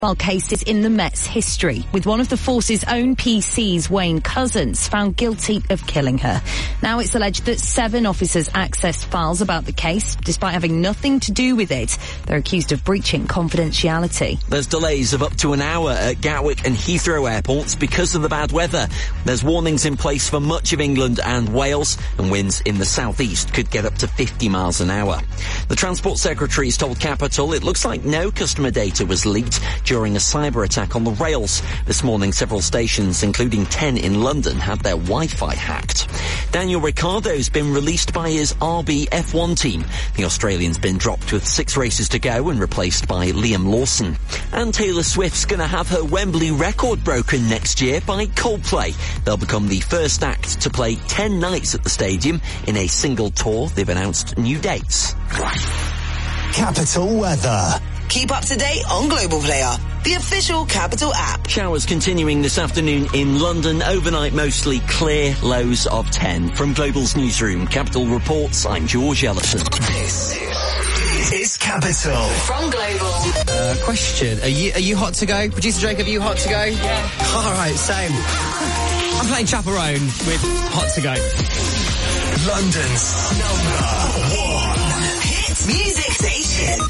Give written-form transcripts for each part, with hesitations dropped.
cases in the Mets' history, with one of the force's own PCs, Wayne Couzens, found guilty of killing her. Now it's alleged that 7 officers accessed files about the case, despite having nothing to do with it. They're accused of breaching confidentiality. There's delays of up to an hour at Gatwick and Heathrow airports because of the bad weather. There's warnings in place for much of England and Wales, and winds in the southeast could get up to 50 miles an hour. The Transport Secretary has told Capital it looks like no customer data was leaked during a cyber attack on the rails. This morning, several stations, including 10 in London, had their Wi-Fi hacked. Daniel Ricciardo's been released by his RB F1 team. The Australian's been dropped with 6 races to go and replaced by Liam Lawson. And Taylor Swift's going to have her Wembley record broken next year by Coldplay. They'll become the first act to play 10 nights at the stadium in a single tour. They've announced new dates. Capital weather. Keep up to date on Global Player, the official Capital app. Showers continuing this afternoon in London. Overnight mostly clear, lows of 10. From Global's newsroom, Capital reports, I'm George Ellison. This is Capital. From Global. Question. Are you hot to go? Producer Jacob, are you hot to go? Yeah. Alright, same. I'm playing Chaperone with Hot to Go. London's #1 hit music station.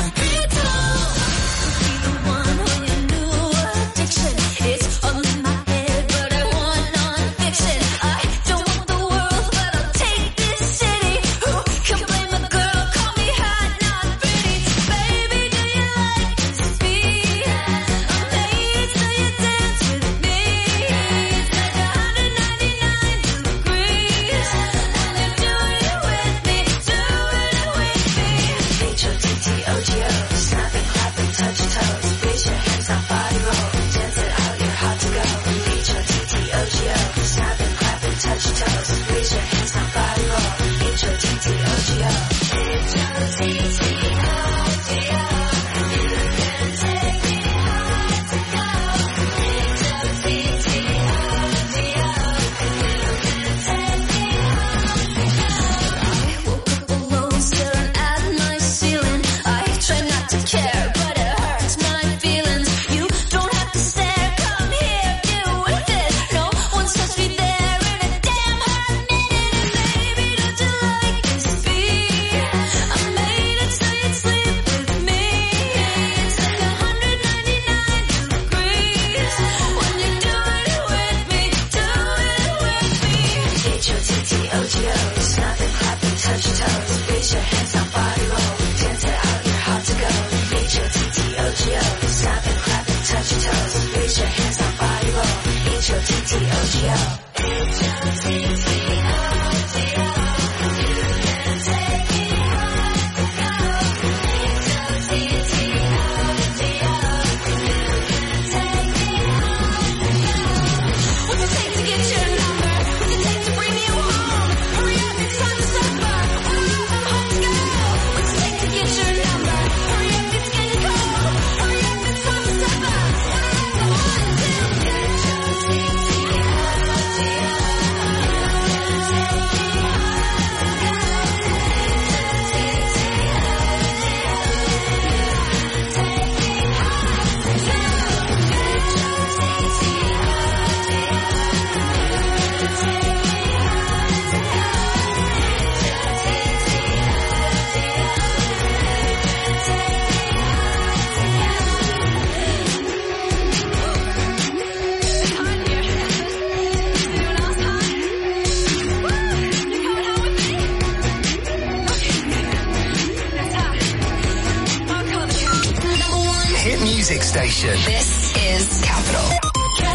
Station. This is Capital.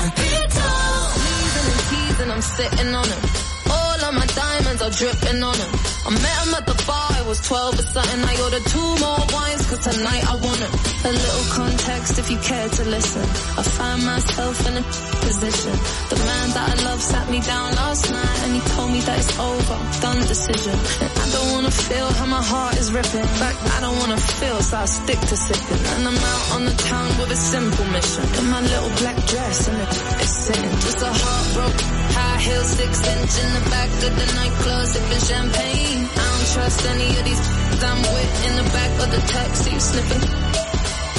And I'm sitting on him. All of my diamonds are dripping on him. I met him at the bar, it was 12 or something. I ordered 2 more wines, cause tonight I want him. A little context if you care to listen. I find myself in a position. The man that I love sat me down last night and he told me that it's over, done decision. And I don't wanna feel how my heart is ripping. In fact, I don't wanna feel, so I stick to sipping. And I'm out on the town with a simple mission. In my little black dress and it's sitting. Just a heartbroken, high heel 6-inch in the back of the nightclub sipping champagne. I don't trust any of these I'm with in the back of the taxi sniffing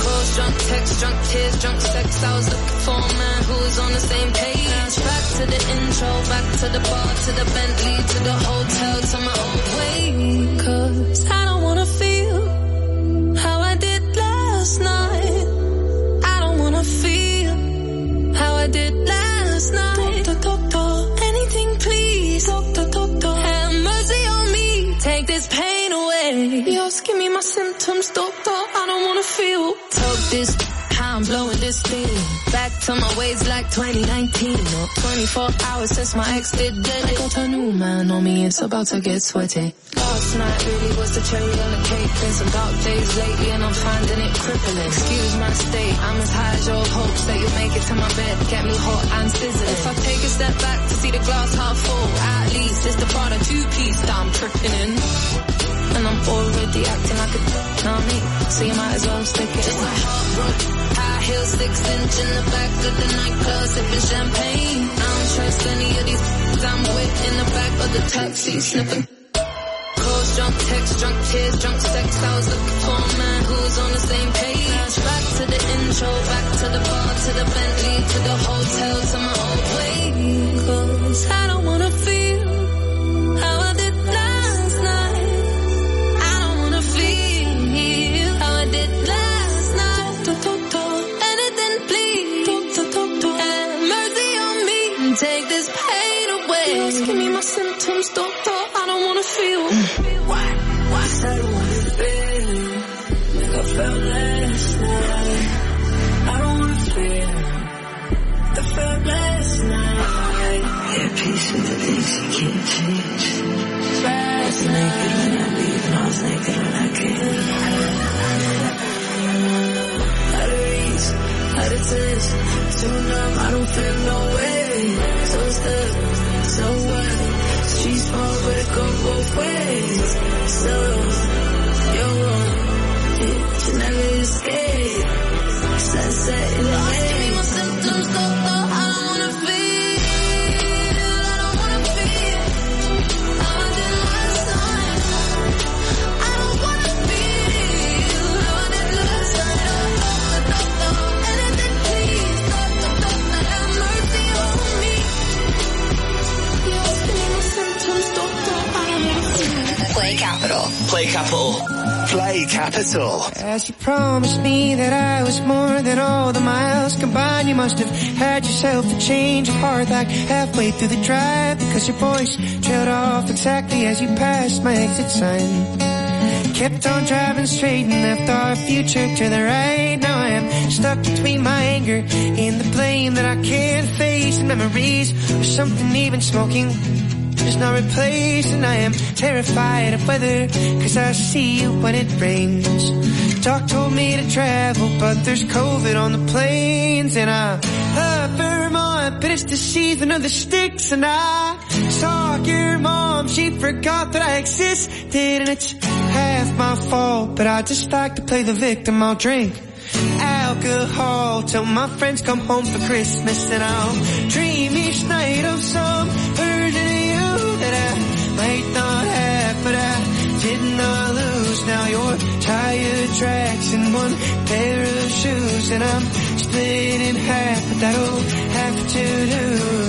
Calls, drunk texts, drunk tears, drunk sex. I was looking for a man who was on the same page. Back to the intro, back to the bar, to the Bentley, to the hotel, to my own way. 'Cause I don't wanna feel how I did last night. I don't wanna feel how I did last night. Doctor, anything please. Doctor, have mercy on me. Take this pain away. Just give me my symptoms, doctor. I don't wanna feel. Talk this, how I'm blowing this thing. Back to my ways like 2019. Or 24 hours since my ex did dead. I got a new man on me, it's about to get sweaty. Last night really was the cherry on the cake. Been some dark days lately and I'm finding it crippling. Excuse my state, I'm as high as your hopes that you'll make it to my bed. Get me hot and sizzling. If I take a step back to see the glass half full, at least it's the Prada two-piece that I'm tripping in. And I'm already acting like a know me, so you might as well stick it. Just my heart broke, high heels, 6-inch in the back of the nightclub, sipping champagne. I don't trust any of these I'm with in the back of the taxi, sniffing. Calls, drunk texts, drunk tears, drunk sex. I was looking for a man who was on the same page. Back to the intro, back to the bar, to the Bentley, to the hotel, to my own way. 'Cause I don't wanna feel how I did last night. I don't wanna feel how I did last night. Doctor, anything please. Doctor, have mercy on me and take this pain away. Just give me my symptoms, doctor. I don't wanna feel. Why? I said I wanna feel like I felt last night. I don't wanna feel like I felt last night. Yeah, peace with the things you can't change. Last night, naked when I leave and I was naked when I came. Out of reach, out of touch, too numb, I don't feel no way. So stuck, so what? She's small, but it goes both ways. So, you're wrong, you never escape. Sunset in the way. Give me my symptoms, doctor, I don't wanna feel. I don't wanna feel how I did last night. I don't wanna feel how I did last night. Doctor, anything please. Doctor, have mercy on me. Just give me my symptoms, doctor, I don't wanna feel. Play Capital. Play Capital. Play Capital. As you promised me that I was more than all the miles combined, you must have had yourself a change of heart like halfway through the drive, because your voice trailed off exactly as you passed my exit sign. Kept on driving straight and left our future to the right. Now I am stuck between my anger and the blame that I can't face, and memories of something even smoking is not replaced. And I am terrified of weather, 'cause I see you when it rains. Doc told me to travel, but there's COVID on the planes. And I love Vermont, but it's the season of the sticks. And I saw your mom, she forgot that I existed. And it's half my fault, but I just like to play the victim. I'll drink alcohol till my friends come home for Christmas, and I'll dream each night of some version of you that I might not have, but I did not lose. Now your tire tracks in one pair of shoes, and I'm split in half, but that'll have to do.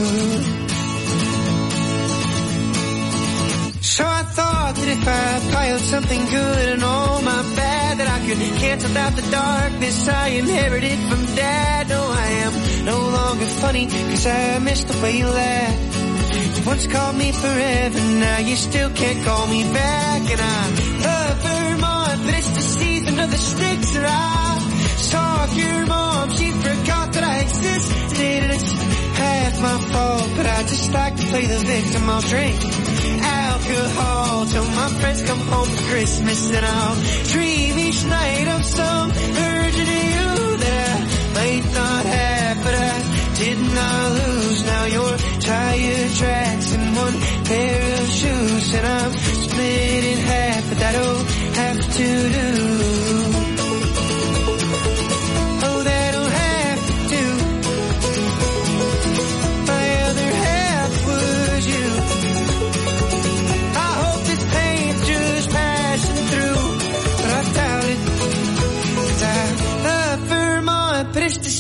So I thought that if I piled something good and all my bad, that I could cancel out the darkness I inherited from Dad. No, I am no longer funny, 'cause I missed the way you laughed. You once called me forever, now you still can't call me back. And I love Vermont, but it's the season of the sticks. And I saw your mom, she forgot that I existed. And it's half my fault, but I just like to play the victim. I'll drink alcohol till my friends come home for Christmas, and I'll dream each night of some version of you that I might not have, but I did not lose. Now your tire tracks in one pair of shoes, and I'm split in half, but that'll have to do. Oh, that'll have to do. My other half was you. I hope this pain's just passing through, but I doubt it, 'cause I love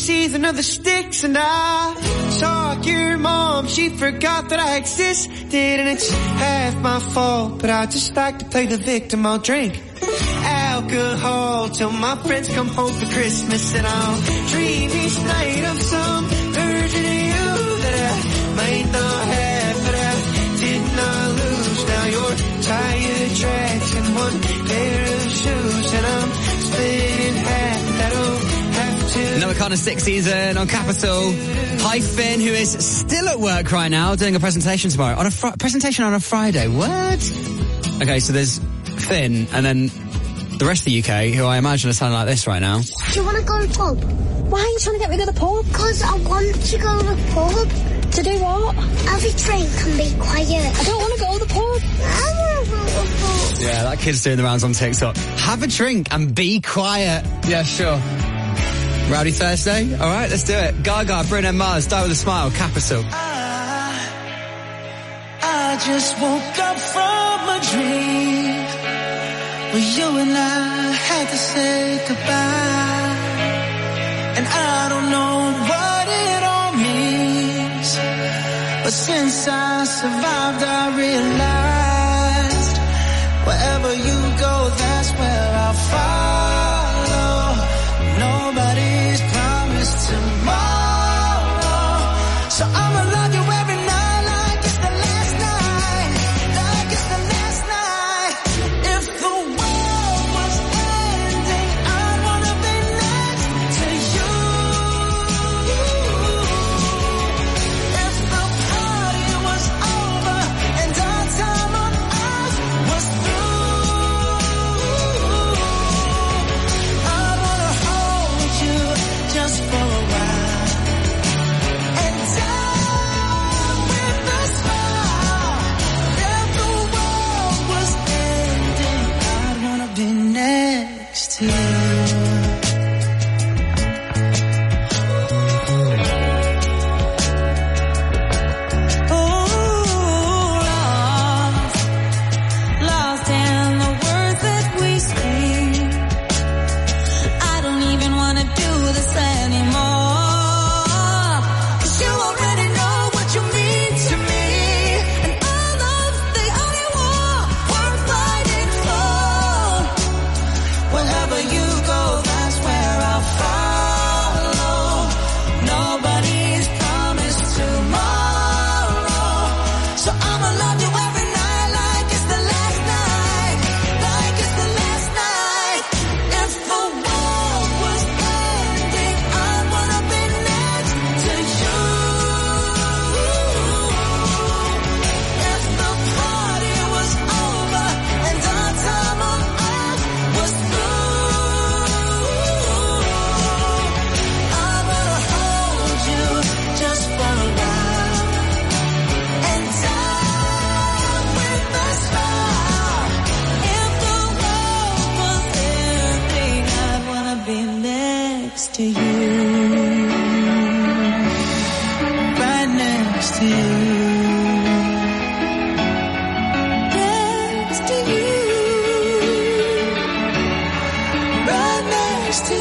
season of the sticks, and I saw your mom, she forgot that I existed, and it's half my fault, but I just like to play the victim. I'll drink alcohol till my friends come home for Christmas, and I'll dream each night of some version of you that I might not have, but I did not lose. Now you're tire tracks and one pair of shoes, and I'm split in half. That'll have to. Noah Connor, 6 season on Capital. Hi Finn, who is still at work right now, doing a presentation tomorrow. On a presentation on a Friday. What? Okay, so there's Finn, and then the rest of the UK, who I imagine are sounding like this right now. Do you want to go to the pub? Why are you trying to get me to the pub? Because I want to go to the pub. To do what? Have a drink and be quiet. I don't want to go to the pub. I want to go to the pub. Yeah, that kid's doing the rounds on TikTok. Have a drink and be quiet. Yeah, sure. Rowdy Thursday? All right, let's do it. Gaga, Bruno Mars, Die With a Smile, Capital. I just woke up from a dream where you and I had to say goodbye, and I don't know what it all means, but since I survived I realized wherever you go, that's where I'll follow. Nobody's promised tomorrow, so I'ma love you every night like it's the last night, like it's the last night. If the world was ending, I'd wanna be next to you. If the party was over and our time on earth was through, I'd wanna hold you just for a while and die with a smile. If the world was ending, I'd wanna be next to you. Lost in the words that we speak. I don't even wanna do this anymore, 'cause you already know what you mean to me, and all of the only war we're fighting for. Wherever you go, that's where I'll follow. Nobody's promised tomorrow, so I'ma love you every night like it's the last night, like it's the last night. If the world was ending, I'd wanna be next to you. If the party was over and our time on earth was through, I wanna hold you just for a while and die with a smile. If the world was ending, I'd wanna be next to you, right next to you, next to you, right next to you.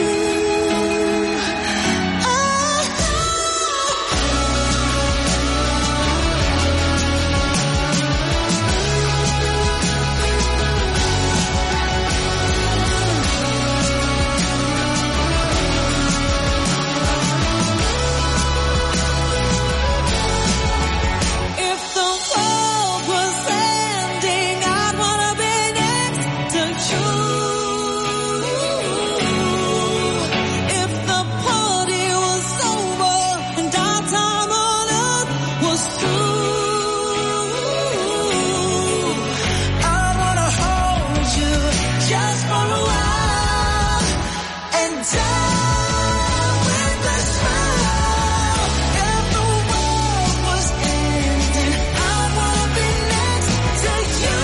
If the world was ending, I'd wanna be next to you. If the party was over and our time on earth was through, I'd wanna hold you just for a while and die with a smile. If the world was ending, I'd wanna be next to you.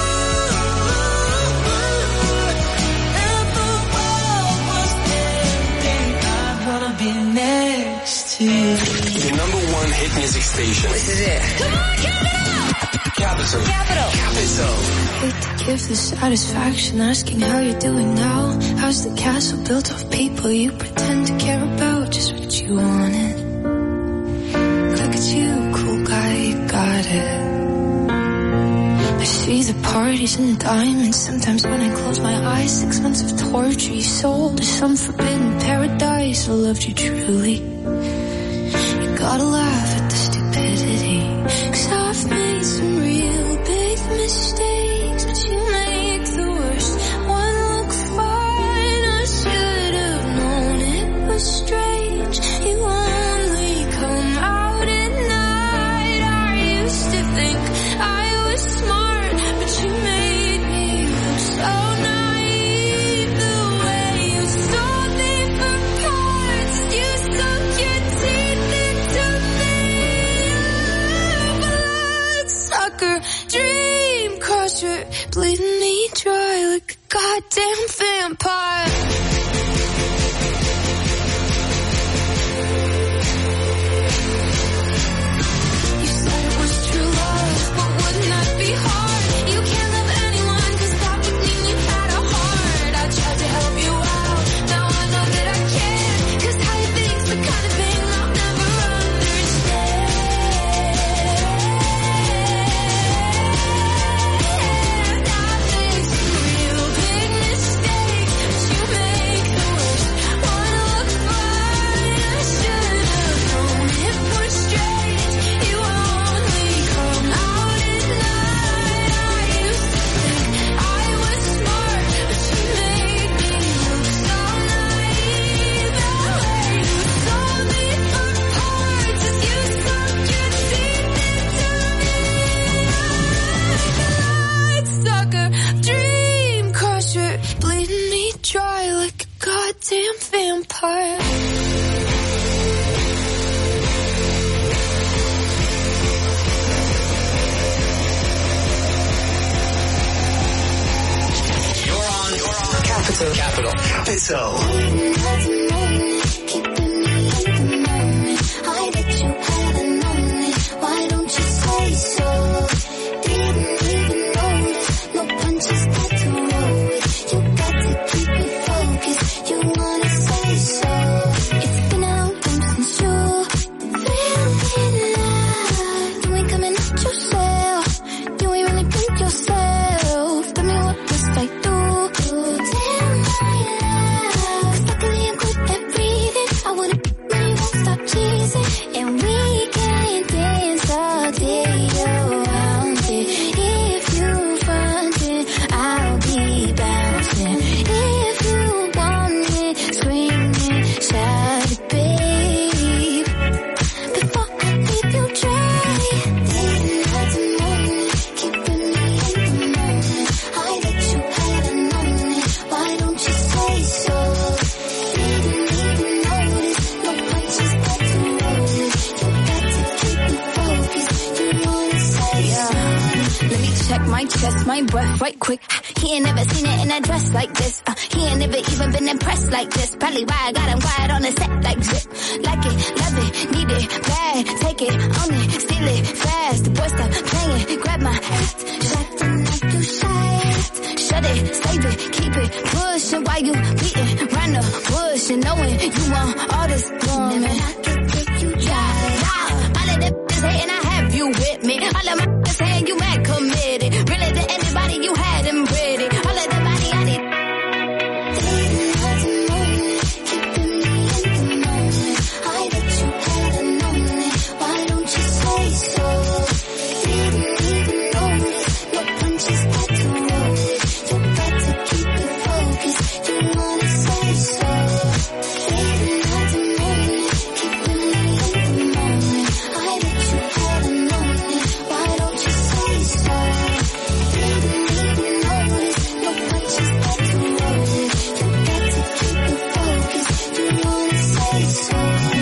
If the world was ending, I'd wanna be next to you. The number one hit music station. This is it. Come on, give it up! Capital. Capital. Capital. Hate to give the satisfaction asking how you're doing now. How's the castle built of people you pretend to care about? you wanted. Look at you, cool guy, you got it. I see the parties and the diamonds. Sometimes when I close my eyes, 6 months of torture you sold to some forbidden paradise. I loved you truly. You gotta laugh at the stupidity, 'cause I've made some real big mistakes, but you make the worst one look fine. I should have known it was strange. You only come out at night. I used to think I was smart, but you made me look so naive. The way you sold me for parts, you sunk your teeth into me. Bloodsucker, dream crusher, bleeding me dry like a goddamn vampire. You said it was true love, but wouldn't that be hard? You can't love anyone, 'cause that would mean you had a heart. I tried to help you out, now I know that I can't, 'cause how you think's the kind of thing I'll never understand. I made some real big mistakes, but you make the worst one look fine. I should have known it was strange. You only come out at night. I used to think I was smart, but you made me look so naive. The way you sold me for parts is you sunk your teeth into me. Bloodsucker, dream crusher, bleeding me dry like a goddamn vampire. You're on. Capital. I bet you hadn't known it. Why don't you say so? Didn't even notice. No punches got to roll with. You got to keep it focused. You wanna say so? It's been a long time since you really lied. You ain't coming out yourself. You ain't really been yourself. Tell me what must I do? Tell my love. 'Cause luckily I'm good at breathing. I wanna be where you won't stop teasing. And we can dance all day around it. If you front it, I'll be bouncing. If you want it, scream it, shout it, babe. Before I leave you dry, didn't have to moan it, keeping me in the moment. I bet you hadn't known it. Why don't you say so? Didn't even notice. No punches got to roll with. You got to keep it focused. You wanna say so? Let me check my chest, my breath right quick. He ain't never seen it in a dress like this. He ain't never even been impressed like this. Probably why I got him quiet on the set like zip. Like it, love it, need it, bad. Take it, own it, steal it, fast. The boy stop playing, grab my hat. Shut the night you shaft. Shut it, save it, keep it pushing while you beating round the bush and knowing you want all this woman. Never knock it till you try. All of them is hating, I have you with me. All of my saying you mad committed. Really to anybody you had him ready. All of the body I need. Didn't have to moan it, keeping me in the moment. I bet you hadn't known it. Why don't you say so? Didn't even notice. No punches got to roll with. You got to keep it focused. You wanna say so? Didn't have to moan it, keeping me in the moment. I bet you hadn't known it. Why don't you say so? Didn't even notice. No punches got to roll with. You got to keep it focused. You wanna say so?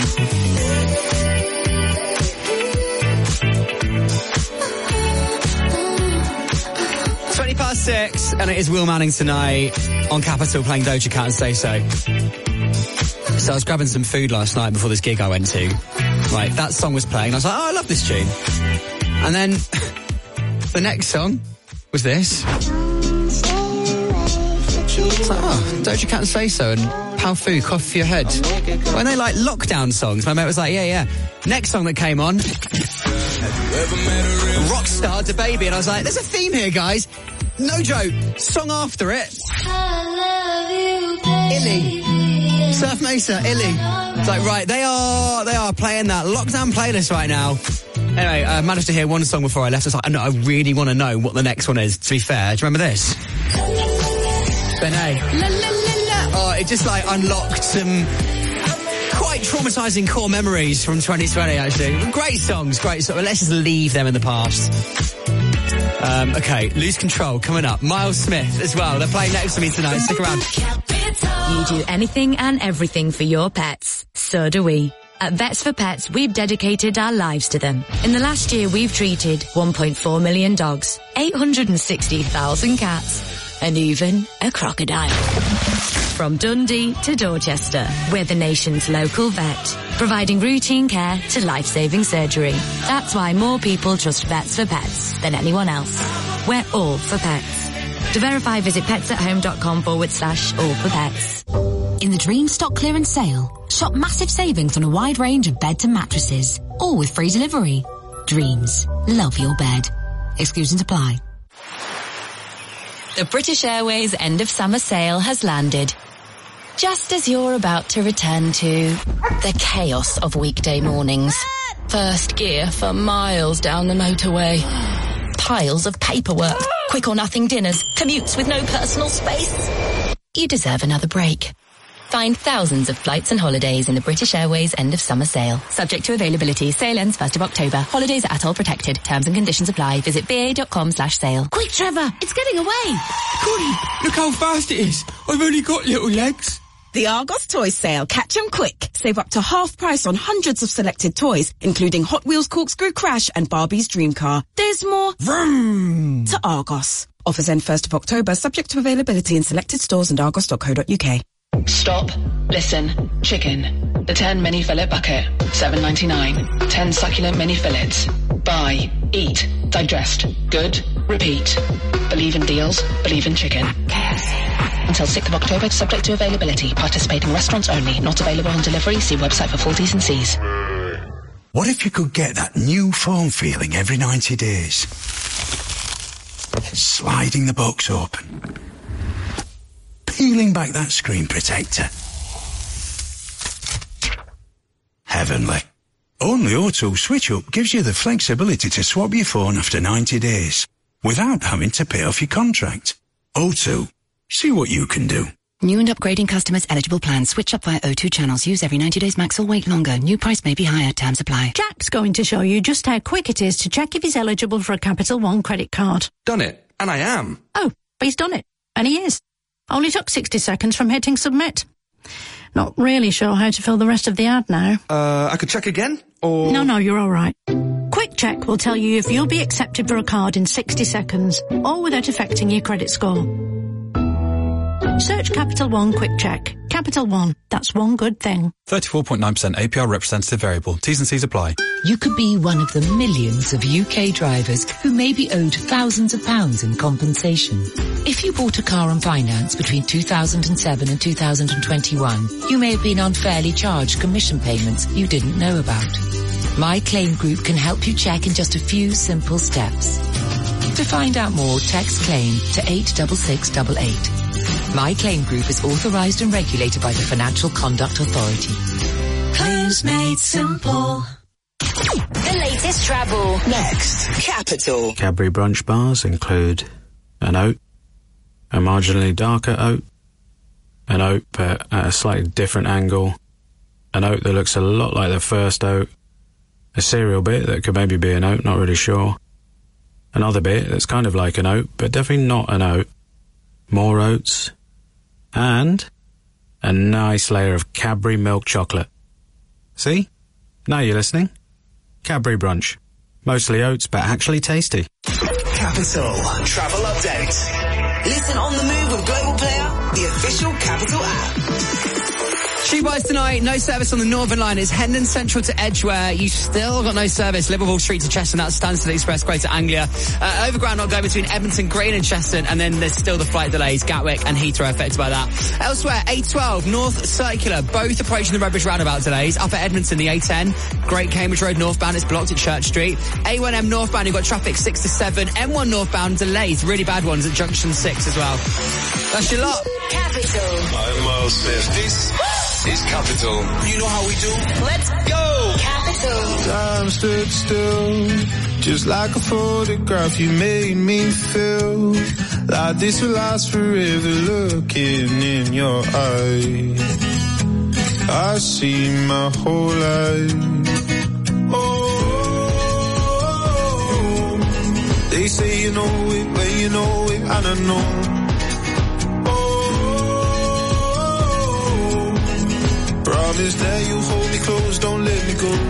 6, and it is Will Manning tonight on Capital playing Doja Cat and Say So. So I was grabbing some food last night before this gig I went to. Right, that song was playing. I was like, oh, I love this tune. And then the next song was this. It's like, oh, Doja Cat and Say So. And Powfu, Cough for Your Head. When they like lockdown songs, my mate was like, yeah. Next song that came on, Rockstar, DaBaby, and I was like, there's a theme here, guys. No joke. Song after it. Illy. Surf Mesa, Illy. It's like, right, they are playing that lockdown playlist right now. Anyway, I managed to hear one song before I left. I was like, I really want to know what the next one is, to be fair. Do you remember this? Benet. La, la, la, la. Oh, it just, like, unlocked some quite traumatising core memories from 2020, actually. Great songs. Let's just leave them in the past. Okay, Lose Control coming up. Miles Smith as well. They're playing next to me tonight. Stick around. You do anything and everything for your pets. So do we. At Vets for Pets, we've dedicated our lives to them. In the last year, we've treated 1.4 million dogs, 860,000 cats, and even a crocodile. From Dundee to Dorchester, we're the nation's local vet, providing routine care to life-saving surgery. That's why more people trust Vets for Pets than anyone else. We're all for pets. To verify, visit petsathome.com/all-for-pets. In the Dream Stock Clearance Sale, shop massive savings on a wide range of beds and mattresses, all with free delivery. Dreams. Love your bed. Exclusions apply. The British Airways end of summer sale has landed. Just as you're about to return to the chaos of weekday mornings. First gear for miles down the motorway. Piles of paperwork, quick or nothing dinners, commutes with no personal space. You deserve another break. Find thousands of flights and holidays in the British Airways end of summer sale. Subject to availability. Sale ends 1st of October. Holidays are ATOL protected. Terms and conditions apply. Visit ba.com/sale. Quick, Trevor! It's getting away! Connie, look how fast it is. I've only got little legs. The Argos Toys Sale. Catch 'em quick. Save up to half price on hundreds of selected toys, including Hot Wheels Corkscrew Crash and Barbie's Dream Car. There's more vroom to Argos. Offers end 1st of October, subject to availability in selected stores and argos.co.uk. Stop, listen, chicken. The 10 mini fillet bucket, $7.99. 10 succulent mini fillets. Buy, eat, digest, good, repeat. Believe in deals, believe in chicken. Until 6th of October, subject to availability. Participating restaurants only. Not available on delivery. See website for full T's and C's. What if you could get that new phone feeling every 90 days? Sliding the box open. Peeling back that screen protector. Heavenly. Only O2 Switch Up gives you the flexibility to swap your phone after 90 days without having to pay off your contract. O2. See what you can do. New and upgrading customers eligible plans. Switch up via O2 channels. Use every 90 days max or wait longer. New price may be higher. Terms apply. Jack's going to show you just how quick it is to check if he's eligible for a Capital One credit card. Done it. And I am. Oh, but he's done it. And he is. Only took 60 seconds from hitting submit. Not really sure how to fill the rest of the ad now. I could check again, or... No, you're all right. Quick Check will tell you if you'll be accepted for a card in 60 seconds, all without affecting your credit score. Search Capital One Quick Check. Capital One, that's one good thing. 34.9% APR representative variable. T's and C's apply. You could be one of the millions of UK drivers who may be owed thousands of pounds in compensation. If you bought a car on finance between 2007 and 2021, you may have been unfairly charged commission payments you didn't know about. My Claim Group can help you check in just a few simple steps. To find out more, text CLAIM to 86688. My Claim Group is authorised and regulated by the Financial Conduct Authority. Claims made simple. The latest travel. Next, Capital. Cadbury brunch bars include an oat, a marginally darker oat, an oat but at a slightly different angle, an oat that looks a lot like the first oat, a cereal bit that could maybe be an oat, not really sure, another bit that's kind of like an oat but definitely not an oat, more oats, and a nice layer of Cadbury milk chocolate. See? Now you're listening. Cadbury brunch. Mostly oats, but actually tasty. Capital Travel Update. Listen on the move with Global Player, the official Capital app. Tube Boys tonight, no service on the Northern Line. It's Hendon Central to Edgware. You still got no service. Liverpool Street to Cheston, that's Stansted Express, Greater Anglia. Overground not going between Edmonton Green and Cheston, and then there's still the flight delays. Gatwick and Heathrow affected by that. Elsewhere, A12, North Circular, both approaching the Redbridge roundabout delays. Up at Edmonton, the A10, Great Cambridge Road northbound is blocked at Church Street. A1M northbound, you've got traffic 6 to 7. M1 northbound, delays, really bad ones at Junction 6 as well. That's your lot. Capital. I'm Miles Smith. This is Capital. You know how we do. Let's go. Capital. Time stood still, just like a photograph. You made me feel like this will last forever. Looking in your eyes, I see my whole life. Oh, they say you know it, but you know it, and I know. Promise that you hold me close, don't let me go.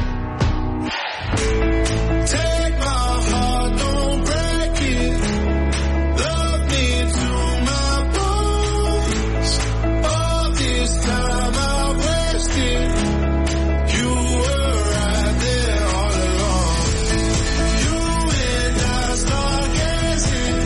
Take my heart, don't break it. Love me to my bones. All this time I wasted. You were right there all along. You and I start gazing,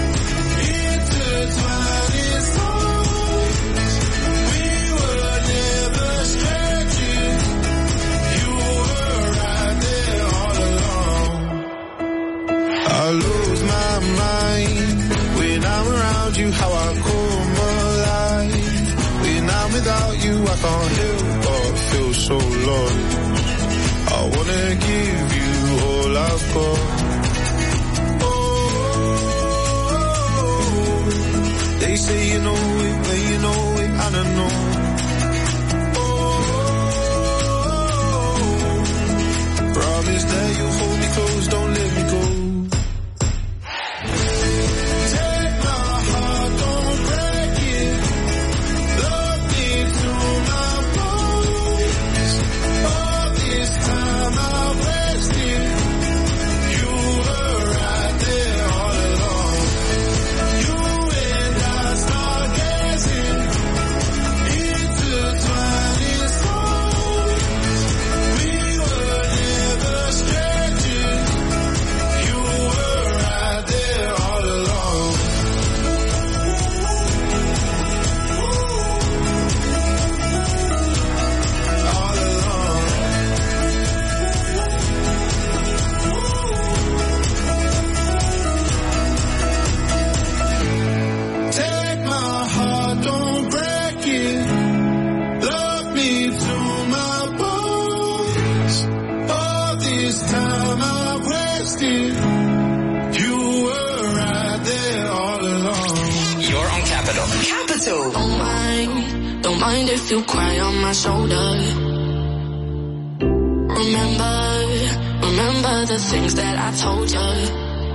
intertwining souls. We were never stretching. You were right there all along. I lose my mind when I'm around you, how I come alive. When I'm without you, I can't help but feel so lost. I wanna give you all I've got. Oh, they say you know it, but you know it, and I know. Promise that you'll hold me close, don't let me go. Take my heart, don't break it. Love me to my bones. All this time I wasted. You were right there all along. You and I start gazing, intertwining souls. We were never stretching. You were right there all along. All along. Take my heart, don't break it. Love me to my bones. All this time I wasted. You were right there all along. You're on Capital. Capital. Don't mind if you cry on my shoulder. Remember the things that I told you.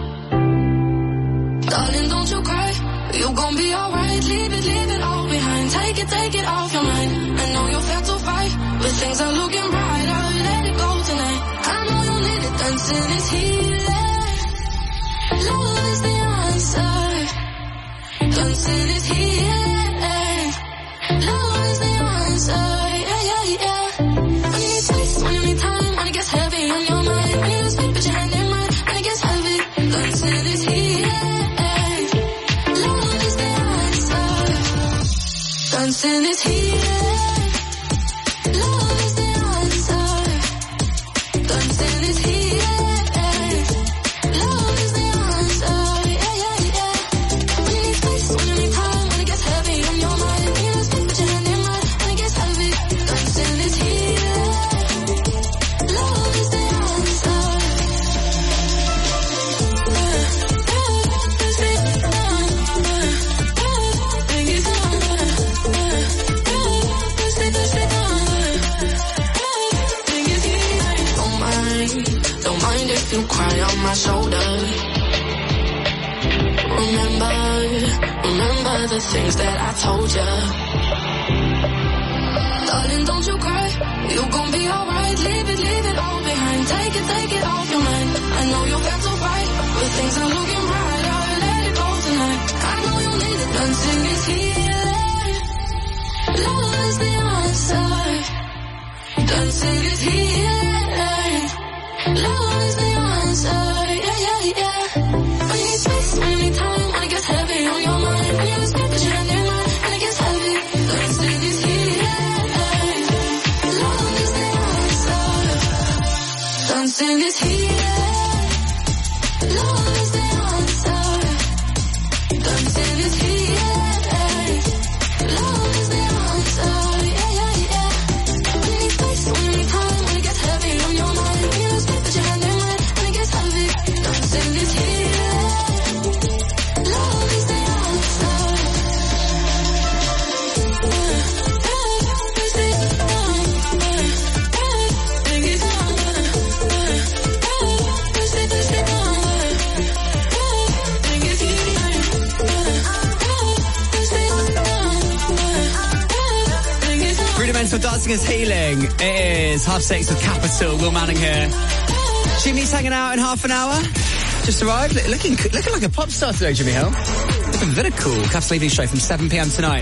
Darling, don't you cry. You gon' be alright. Leave it all behind. Take it off your mind. I know you felt so right, but things are looking brighter. Let it go tonight. I know you need it. Dancing is healing. Love is the answer. Dancing is healing. Love is the answer. Yeah. When you need space, when you need time, when it gets heavy on your mind, when you speak, put your hand in mine, when it gets heavy, dancing is healing. Love is the answer. Dancing is healing. Love is the answer. Dancing is healing. Love is the answer. Yeah. When you need space, when you need time, when it gets heavy on your mind, when you speak, put your hand in mine, when it gets heavy, dancing is healing. Love is the answer. Don't mind if you cry on my shoulder. Remember the things that I told you. Darling, don't you cry. You gon' be alright. Leave it all behind. Take it off your mind. I know you felt so right, but things are looking brighter. Let it go tonight. I know you need it. Dancing is healing. Love is is the answer. Dancing is healing. Love is the answer. Yeah, yeah, yeah. When you need space, when you need time, when it gets heavy on your mind, when you escape, put your hand in mine, when it gets heavy. Dancing is healing. Love is the answer. Dancing is healing. Love is the answer. Dancing is healing. Love is the answer. Yeah, yeah, yeah. When you need space, when you need time, when it gets heavy on your mind, when you escape, put your hand in mine, when it gets heavy. Dancing is healing. Love is the answer. Rudimental Dancing is Healing. It is 6:30 with Capital. Will Manning here. Jimmy's hanging out in half an hour. Just arrived. Looking like a pop star today, Jimmy Hill. Looking very cool. Capital Evening Show from 7 p.m. tonight.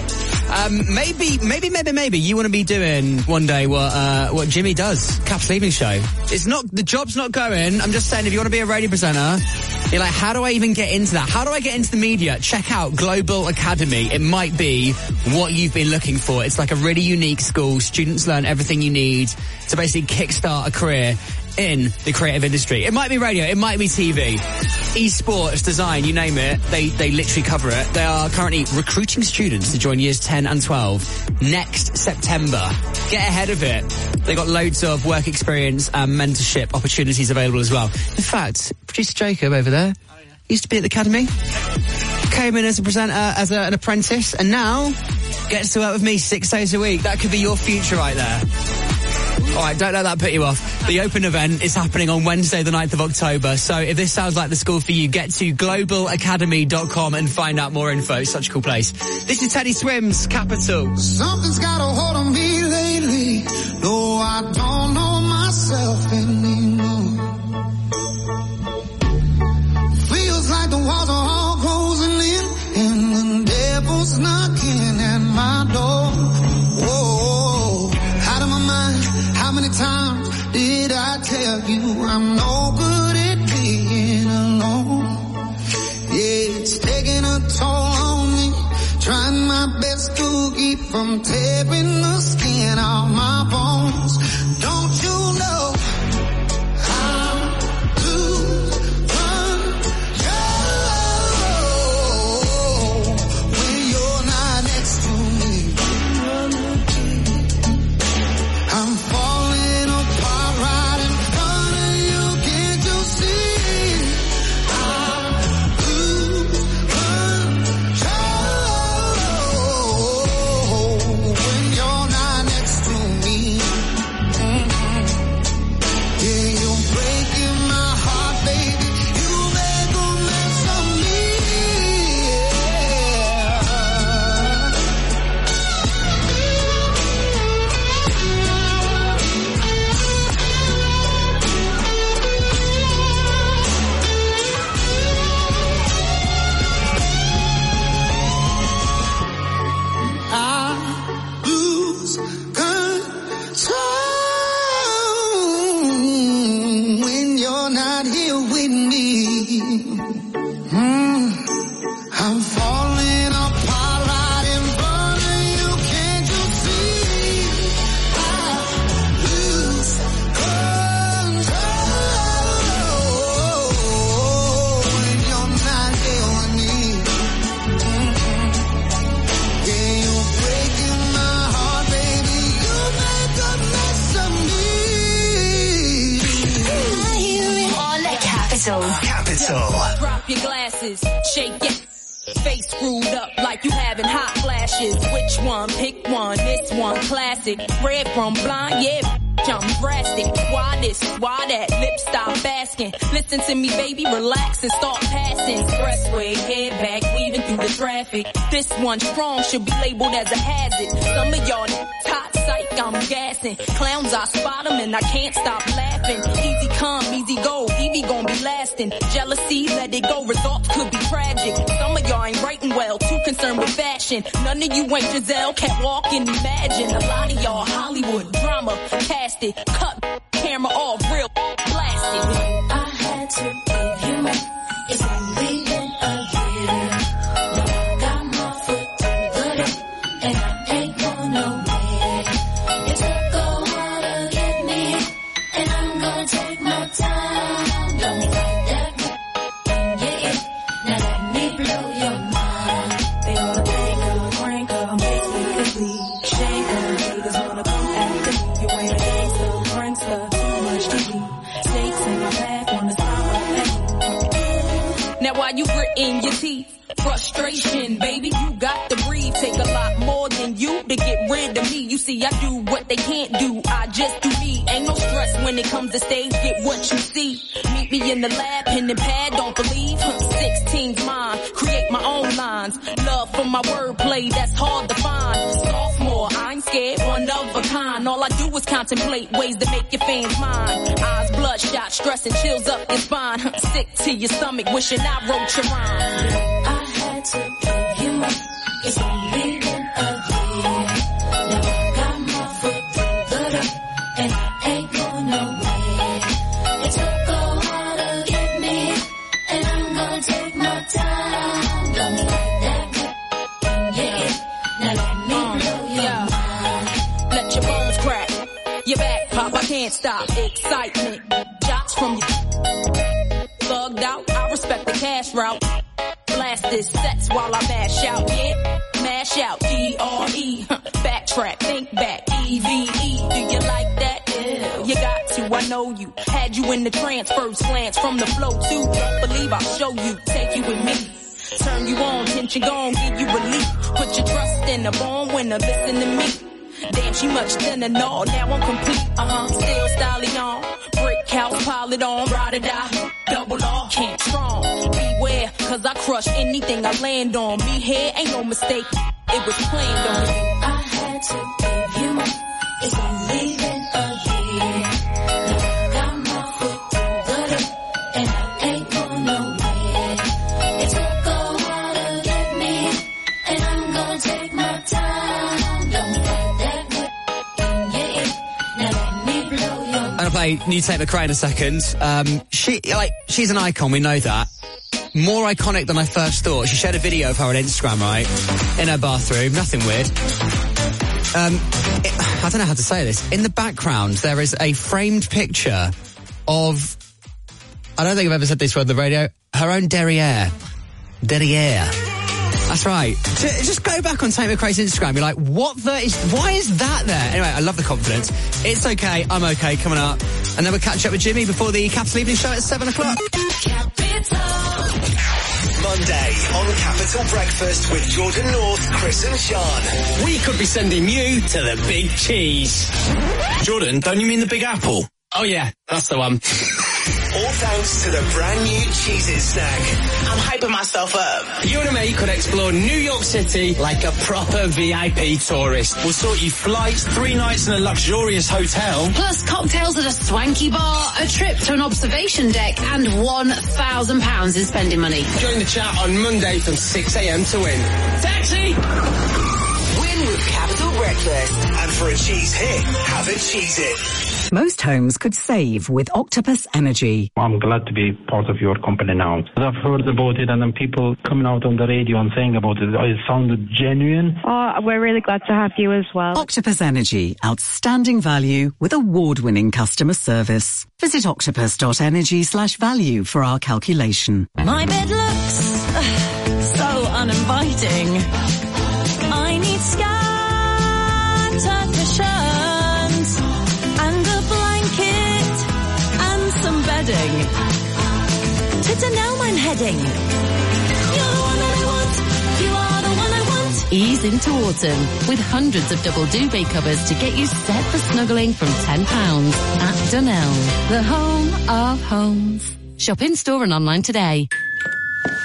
Maybe you want to be doing one day what Jimmy does. Capital Evening Show. It's not, the job's not going. I'm just saying, if you want to be a radio presenter, you're like, how do I even get into that? How do I get into the media? Check out Global Academy. It might be what you've been looking for. It's like a really unique school. Students learn everything you need to basically kickstart a career in the creative industry. It might be radio, it might be TV, esports, design, you name it. They literally cover it. They are currently recruiting students to join years 10 and 12 next September. Get ahead of it. They got loads of work experience and mentorship opportunities available as well. In fact, producer Jacob over there used to be at the Academy, came in as a presenter, as an apprentice, and now gets to work with me 6 days a week. That could be your future right there. All right, don't let that put you off. The open event is happening on Wednesday, the 9th of October. So if this sounds like the school for you, get to globalacademy.com and find out more info. It's such a cool place. This is Teddy Swims, Capital. Something's got a hold on me lately. No, I don't know myself anymore. Feels like the walls are all closing in and the devil's knocking at my door. Whoa, out of my mind. How many times did I tell you I'm no good at being alone? Yeah, it's taking a toll on me, trying my best to keep from tearing the skin off my bones. Don't you know I'm lose control when you're not next to me? I'm falling apart right in front of you. Can't you see? I lose control when you're not next to me. Yeah, you're breaking my heart, baby. You make a mess of me. I lose control when you're not here with me. I'm falling apart right in front of you. Can't you see? I lose control when you're not here with me. Yeah, you're breaking my heart, baby. You make a mess of me. On Capital. Capital. Drop your glasses, shake it. Face screwed up like you having hot flashes. Which one? Pick one. This one classic. Red from blind, yeah. I'm drastic. Why this? Why that? Lip stop asking. Listen to me, baby. Relax and start passing. Expressway, head back, weaving through the traffic. This one strong should be labeled as a hazard. Some of y'all toxic. psych, I'm gassing. Clowns, I spot them and I can't stop laughing. Easy come, easy go, Evie gon' be lasting. Jealousy, let it go, results could be tragic. Some of y'all ain't writing well, too concerned with fashion. None of you ain't Giselle, can't walk and imagine. A lot of y'all Hollywood drama, cast it, cut camera off, real blasted. I had to give you more. It's only been a year. Now I got my foot to the door, and I ain't going nowhere. It took a while to get me, and I'm gonna take my time. Don't fight that, yeah. Now let me blow your mind. They wanna break her, crank her, make me quickly shake her. Haters wanna come after me. You ain't a gangster, prankster, too much TV. Snakes in my path, wanna stop my path. Now while you gritting your teeth, frustration, baby, you got to breathe. Take a lot more than you to get rid of me. You see, I do what they can't do, I just do me. Ain't no stress when it comes to stage, get what you see. Meet me in the lab, pen and pad, don't believe. 16's mine, create my own lines. Love for my wordplay, that's hard to find. Sophomore, I ain't scared, one of a kind. All I do is contemplate ways to make your fans mine. Eyes bloodshot, stress and chills up your spine. Sick to your stomach, wishing I wrote your rhyme. I had to give you more. It's only been a year. Now I got my foot to the door, and I ain't going nowhere. It took a while to get me, and I'm gonna take my time. Don't fight that, yeah. Now let me blow your mind. Let your bones crack, your back pop, I can't stop. Excitement, shots from you. Bugged out, I respect the cash route. Blast this sets while I mash out, yeah. Mash out, D-R-E. Backtrack, think back, E-V-E. Do you like that? Yeah. You got to, I know you. Had you in the trance, first glance from the flow too. Don't believe I'll show you, take you with me. Turn you on, tension gone, give you relief. Put your trust in a born winner, listen to me. Damn, she much thinner, no, now I'm complete, still styling on. Brick house, pile it on, ride or die, double R, can't strong. Beware, cause I crush anything I land on. Me here ain't no mistake, it was planned on. I had to give you more. It's only been a year. Now I got my foot to the door, and I ain't going nowhere. It took a while to get me, and I'm gonna take my time. Don't fight that, yeah. Now let me blow your mind. I'm gonna play New Tape McRae in a second. She's an icon, we know that. More iconic than I first thought. She shared a video of her on Instagram, right? In her bathroom, nothing weird. I don't know how to say this. In the background, there is a framed picture of, I don't think I've ever said this word on the radio, her own derriere. Derriere. That's right. Just go back on Tate McRae's Instagram. You're like, why is that there? Anyway, I love the confidence. It's okay, I'm okay, coming up. And then we'll catch up with Jimmy before the Capital Evening Show at 7 o'clock. Monday on Capital Breakfast with Jordan North, Chris and Sean. We could be sending you to the big cheese. Jordan, don't you mean the Big Apple? Oh yeah, that's the one. All thanks to the brand new Cheez-It snack. I'm hyping myself up. You and me could explore New York City like a proper VIP tourist. We'll sort you flights, 3 nights in a luxurious hotel. Plus cocktails at a swanky bar, a trip to an observation deck, and £1,000 in spending money. Join the chat on Monday from 6 a.m. to win. Taxi! Win with Capital Breakfast. And for a cheese hit, have a Cheez-It. Most homes could save with Octopus Energy. I'm glad to be part of your company now. I've heard about it and then people coming out on the radio and saying about it. It sounded genuine. Oh, we're really glad to have you as well. Octopus Energy. Outstanding value with award-winning customer service. Visit octopus.energy/value for our calculation. My bed looks so uninviting. I need scatter cushions and a blanket and some bedding. To Dunelm I'm heading. You're the one that I want. You are the one I want. Ease into autumn with hundreds of double duvet covers to get you set for snuggling from £10 at Dunelm, the home of homes. Shop in store and online today.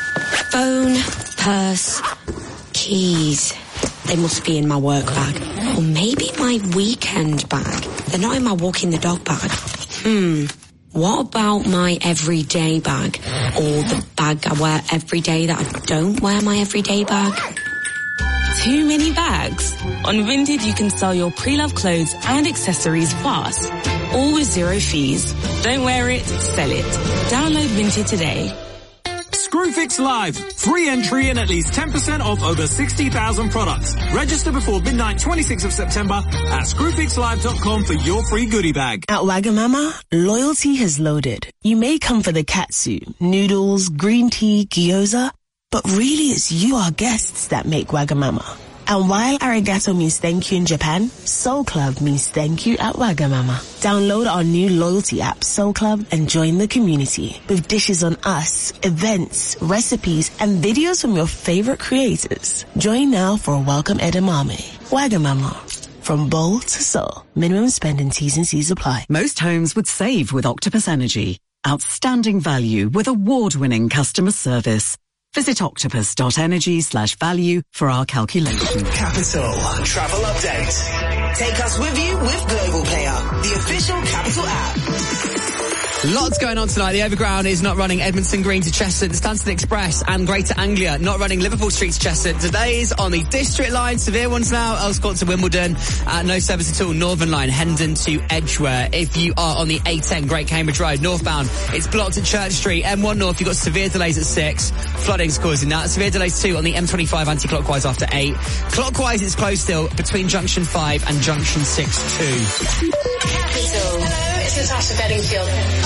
Phone, purse, keys. They must be in my work bag. Or maybe my weekend bag. They're not in my walking the dog bag. What about my everyday bag? Or the bag I wear every day that I don't wear my everyday bag? Too many bags? On Vinted, you can sell your pre-loved clothes and accessories fast, all with zero fees. Don't wear it, sell it. Download Vinted today. Screwfix Live. Free entry and at least 10% off over 60,000 products. Register before midnight 26th of September at screwfixlive.com for your free goodie bag. At Wagamama, loyalty has loaded. You may come for the katsu, noodles, green tea, gyoza, but really it's you, our guests, that make Wagamama. And while arigato means thank you in Japan, Soul Club means thank you at Wagamama. Download our new loyalty app, Soul Club, and join the community with dishes on us, events, recipes, and videos from your favorite creators. Join now for a welcome edamame. Wagamama. From bowl to soul. Minimum spend and T's and C's apply. Most homes would save with Octopus Energy. Outstanding value with award-winning customer service. Visit octopus.energy/value for our calculation. Capital Travel Update. Take us with you with Global Player, the official Capital app. Lots going on tonight. The Overground is not running Edmondson Green to Chester. The Stansted Express and Greater Anglia not running Liverpool Street to Chester. Today's on the District Line. Severe ones now. Elscourt to Wimbledon. No service at all. Northern Line, Hendon to Edgware. If you are on the A10 Great Cambridge Road northbound, it's blocked at Church Street. M1 North, you've got severe delays at 6. Flooding's causing that. Severe delays too on the M25 anti-clockwise after 8. Clockwise, it's closed still between Junction 5 and Junction 6-2. Capital. Hello, it's Natasha Bedingfield.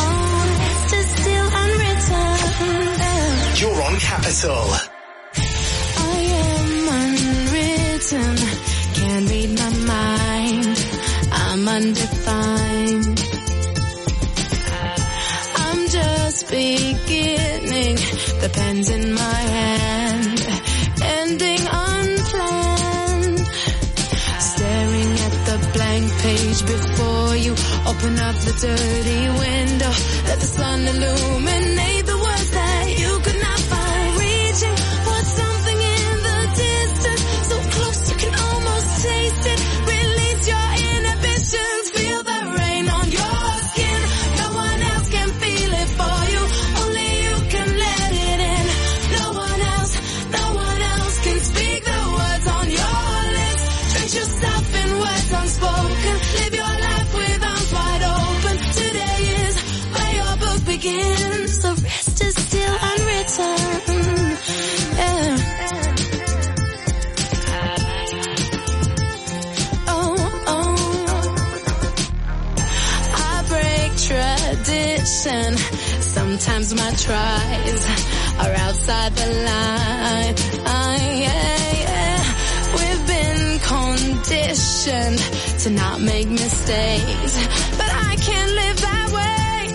You're on Capital. I am unwritten, can't read my mind, I'm undefined. I'm just beginning, the pen's in my hand, ending unplanned. Staring at the blank page before you, open up the dirty window, let the sun illuminate the words that you could not find. Reaching for something in the distance, so close you can almost taste it. Release your inhibitions, feel the rain on your skin. No one else can feel it for you, only you can let it in. No one else can speak the words on your lips. Drench yourself in words unspoken, live your life with arms wide open. Today is where your book begins, the rest is still unwritten. Yeah. I break tradition. Sometimes my tries are outside the line. We've been conditioned to not make mistakes, but I can't live that way.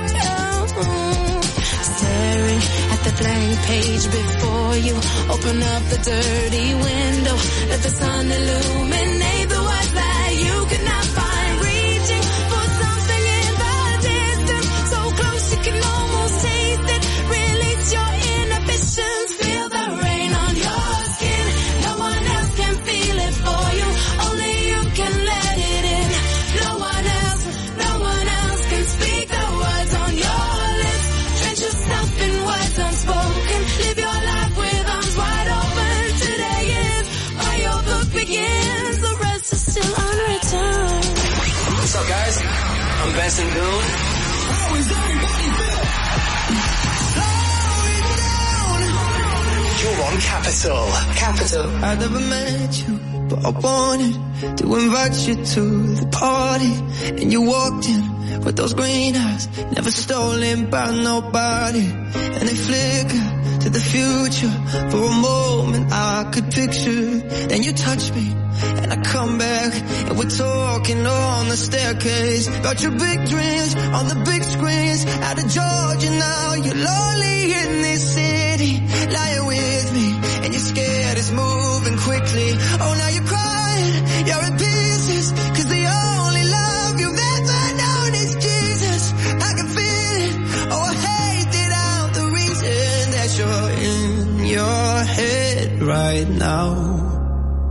Staring at the blank page before you, open up the dirty window, let the sun illuminate the words that you could not find. Reaching for something in the distance, so close you can almost taste it. Release your inhibitions, feel the rain on your skin. No one else can feel it for you, only you can let it in. No one else can speak the words on your lips. Drench yourself in words unspoken, live your life with arms wide open. Today is where your book begins, the rest is still unwritten. What's up, guys? I'm Benson Boone. How is everybody feel? You're on Capital. Capital. I never met you, but I wanted to invite you to the party. And you walked in with those green eyes, never stolen by nobody. And they flicker to the future. For a moment I could picture. Then you touch me, and I come back, and we're talking on the staircase about your big dreams on the big screens. Out of Georgia now, you're lonely in this city, lying with me, and you're scared it's moving quickly. Oh, now you're crying, you're in pieces, cause the only love you've ever known is Jesus. I can feel it, oh, I hate that I'm the reason that you're in your head right now.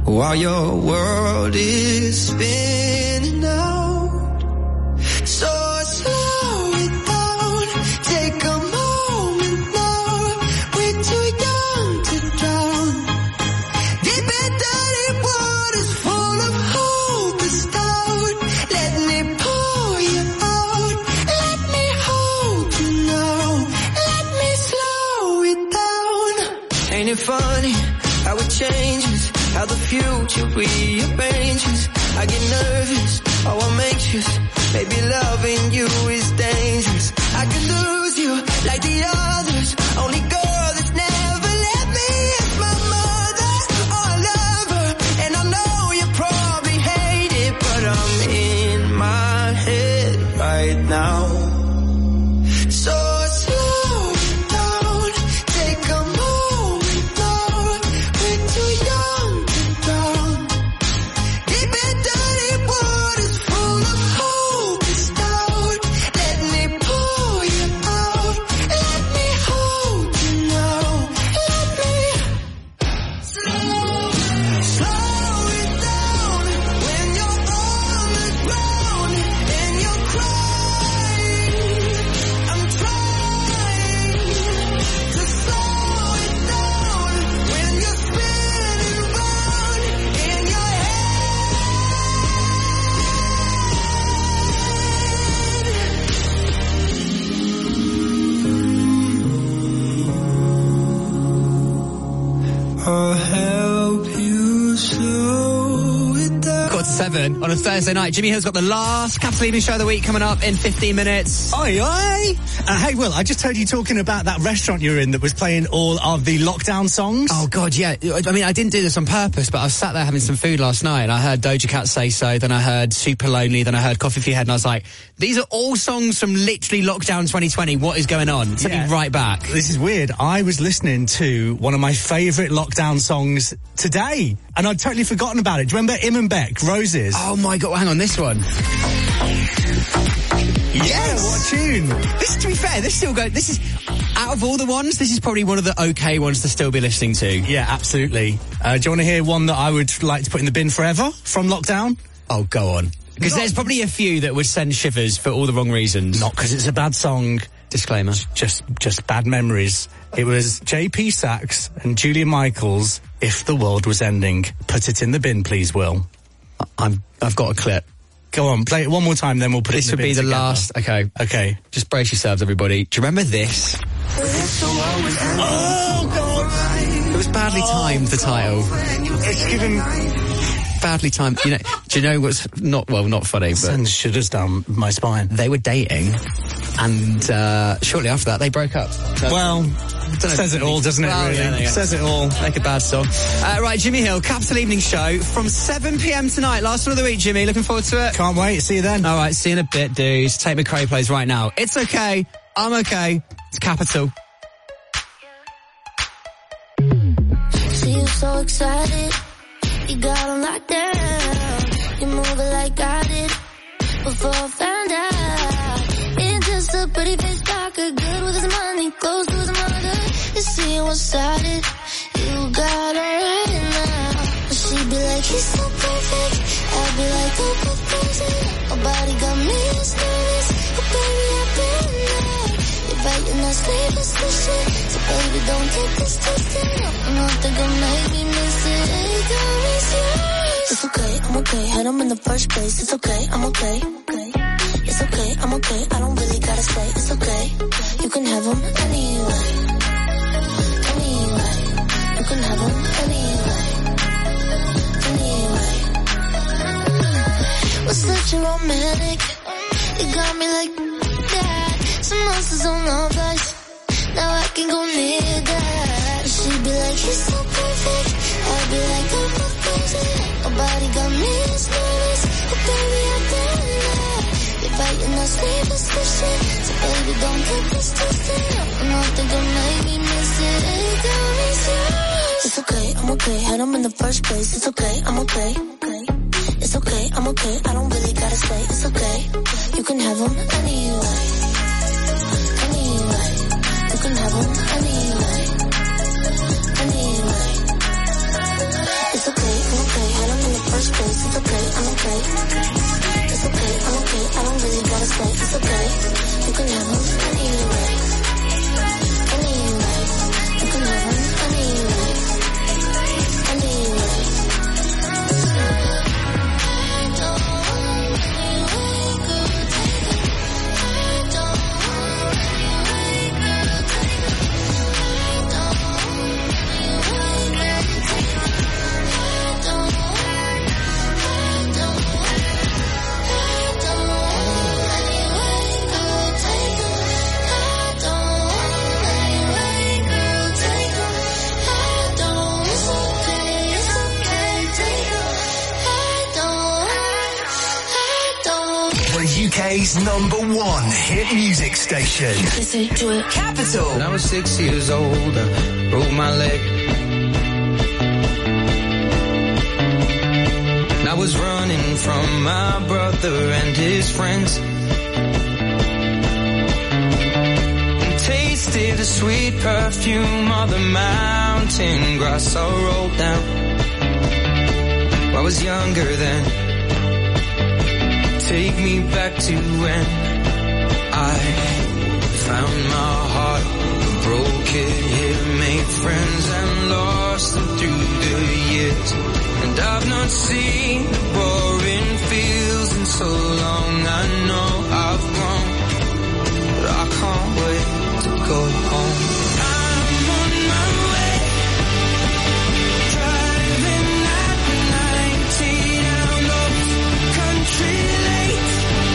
while your world is spinning out. So slow it down, take a moment now. We're too young to drown. Deep and dirty waters full of hope is down. Let me pour you out. Let me hold you now. Let me slow it down. Ain't it funny how it changes, how the future rearranges? I get nervous, oh I'm anxious. Maybe loving you is dangerous. I could lose you like the others. Only girl that's never left me is my mother. Oh, I love her, and I know you probably hate it, but I'm in my head right now. So slow it down, take a moment now. We're too young to drown. Deep and dirty waters full of hope is down. Let me pour you out. Let me hold you now. Let me slow it down when you're on the ground and you're crying. I'm trying to slow it down when you're spinning round in your head. I'll help you slow it down. 7 on a Thursday night. Jimmy Hill's got the last Capital Evening Show of the week coming up in 15 minutes. Oi, oi! Hey, Will, I just heard you talking about that restaurant you're in that was playing all of the lockdown songs. Oh, God, yeah. I mean, I didn't do this on purpose, but I was sat there having some food last night, and I heard Doja Cat Say So, then I heard Super Lonely, then I heard Coffee for Your Head, and I was like, these are all songs from literally lockdown 2020. What is going on? Take me right back. This is weird. I was listening to one of my favourite lockdown songs today, and I'd totally forgotten about it. Do you remember Im and Beck, Roses? Oh, my God. Hang on, this one. Yes! What a tune! This, to be fair, this still goes. This is, out of all the ones, this is probably one of the okay ones to still be listening to. Yeah, absolutely. Do you want to hear one that I would like to put in the bin forever from lockdown? Oh, go on. Because there's probably a few that would send shivers for all the wrong reasons. Not because it's a bad song. Disclaimer. Just bad memories. It was J.P. Sachs and Julia Michaels, If the World Was Ending. Put it in the bin, please, Will. I've got a clip. Go on, play it one more time, then we'll put it in the bin. This would be the together. last. Okay. Okay. Just brace yourselves, everybody. Do you remember this? Oh, God! It was badly timed, the title. It's given... Badly timed. You know, do you know what's not funny, but... Sends shivers down my spine. They were dating, and shortly after that, they broke up. So, well... Says it all, doesn't it, really? Yeah, Says it all. Make a bad song. Right, Jimmy Hill, Capital Evening Show from 7 p.m. tonight. Last one of the week, Jimmy. Looking forward to it. Can't wait. See you then. All right, see you in a bit, dudes. Take McRae plays right now. It's okay. I'm okay. It's Capital. See you so excited. You got him locked down. You move it like I did before I found out. Ain't just a pretty face talker, good with his money, close to his mother. You see what's started, you got her right now. She be like, he's so perfect. I'd be like, oh, propose it. My body got me nervous. Oh, baby, I've been there. You're fighting that sleepless shit. So, baby, don't take this twisted. I don't think I'll make me miss it. Hey, girl, it's yours. It's okay, I'm okay. Had him in the first place. It's okay, I'm okay. It's okay, I'm okay. I don't really gotta say. It's okay. You can have him anyway. You can have him anyway. Was such a romantic. You got me like that. Some monsters on our backs. Now I can go near that. She'd be like, he's so perfect. I'd be like, oh, propose it. My body got me nervous. Oh, baby, I've been there. You're fighting that sleepless shit. So, baby, don't get this twisted. I don't think I'll make me miss it. Hey, girl, it's yours. It's okay, I'm okay. Had him in the first place. It's okay, I'm okay. It's okay, I'm okay. I don't really gotta say. It's okay. You can have him anyway. You can have him anyway. It's okay, I'm okay. You can have them anyway. Anyway. You can have them anyway. Anyway. UK's #1 hit music station. Listen to it. Capital. When I was 6 years old, I broke my leg. And I was running from my brother and his friends. And tasted the sweet perfume of the mountain grass I rolled down. I was younger then. Take me back to when I found my heart, broke it here, made friends and lost them through the years. And I've not seen the boring fields in so long. I know I've grown, but I can't wait to go home. I'm on my way, driving at 90 down those country lanes,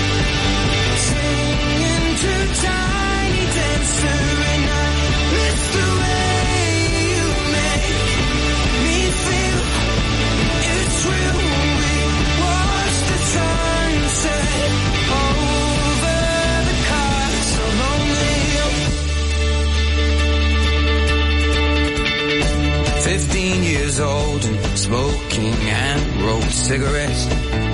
singing to Tiny Dancer, and I miss the way you make me feel. It's real. We watch the sunset over the castle lonely. 15 years old and smoking and rolled cigarettes,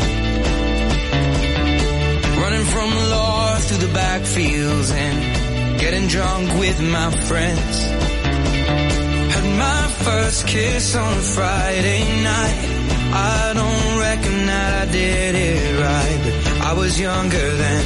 running from the law through the backfields and getting drunk with my friends. Had my first kiss on a Friday night. I don't reckon that I did it right, but I was younger then.